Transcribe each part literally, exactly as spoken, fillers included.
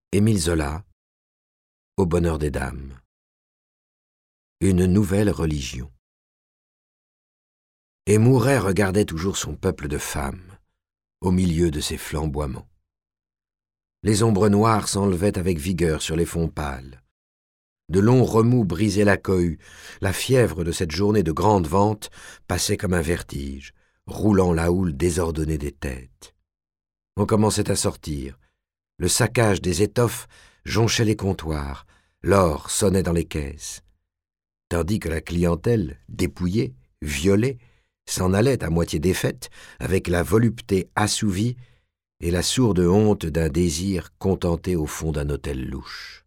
Émile Zola, Au bonheur des dames. Une nouvelle religion. Et Mouret regardait toujours son peuple de femmes, au milieu de ses flamboiements. Les ombres noires s'enlevaient avec vigueur sur les fonds pâles. De longs remous brisaient la cohue, la fièvre de cette journée de grande vente passait comme un vertige, roulant la houle désordonnée des têtes. On commençait à sortir. Le saccage des étoffes jonchait les comptoirs, l'or sonnait dans les caisses. Tandis que la clientèle, dépouillée, violée, s'en allait à moitié défaite, avec la volupté assouvie et la sourde honte d'un désir contenté au fond d'un hôtel louche.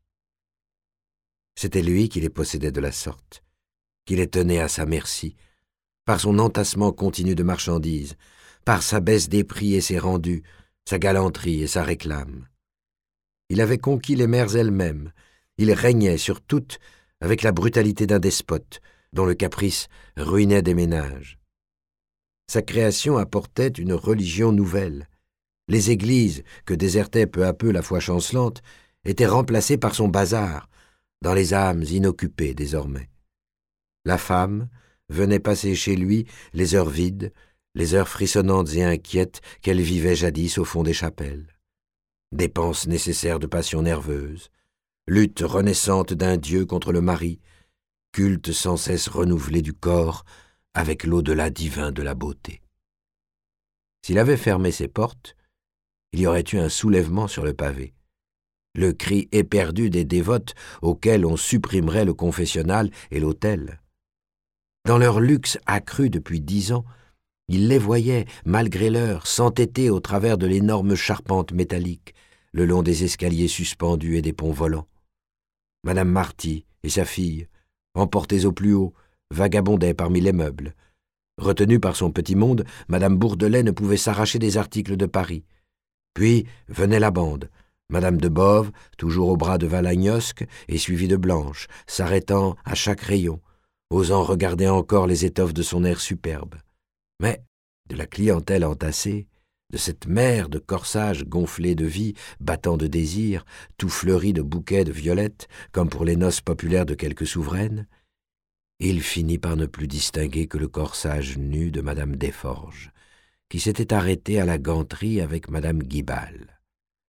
C'était lui qui les possédait de la sorte, qui les tenait à sa merci, par son entassement continu de marchandises, par sa baisse des prix et ses rendus, sa galanterie et sa réclame. Il avait conquis les mers elles-mêmes, il régnait sur toutes avec la brutalité d'un despote, dont le caprice ruinait des ménages. Sa création apportait une religion nouvelle. Les églises, que désertait peu à peu la foi chancelante, étaient remplacées par son bazar, dans les âmes inoccupées désormais. La femme venait passer chez lui les heures vides, les heures frissonnantes et inquiètes qu'elle vivait jadis au fond des chapelles. Dépenses nécessaires de passion nerveuse, lutte renaissante d'un Dieu contre le mari, culte sans cesse renouvelé du corps avec l'au-delà divin de la beauté. S'il avait fermé ses portes, il y aurait eu un soulèvement sur le pavé, le cri éperdu des dévotes auxquelles on supprimerait le confessionnal et l'autel. Dans leur luxe accru depuis dix ans, il les voyait, malgré l'heure, s'entêter au travers de l'énorme charpente métallique, le long des escaliers suspendus et des ponts volants. Madame Marty et sa fille, emportées au plus haut, vagabondaient parmi les meubles. Retenue par son petit monde, Madame Bourdelais ne pouvait s'arracher des articles de Paris. Puis venait la bande, Madame de Boves, toujours au bras de Valagnosc et suivie de Blanche, s'arrêtant à chaque rayon, osant regarder encore les étoffes de son air superbe. Mais de la clientèle entassée, de cette mer de corsages gonflés de vie, battant de désir, tout fleuri de bouquets de violettes, comme pour les noces populaires de quelques souveraines, il finit par ne plus distinguer que le corsage nu de Madame Desforges, qui s'était arrêtée à la ganterie avec Madame Guibal.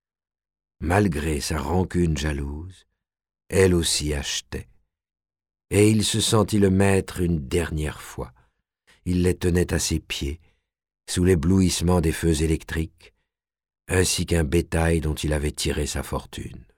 Malgré sa rancune jalouse, elle aussi achetait, et il se sentit le maître une dernière fois. Il les tenait à ses pieds, sous l'éblouissement des feux électriques, ainsi qu'un bétail dont il avait tiré sa fortune.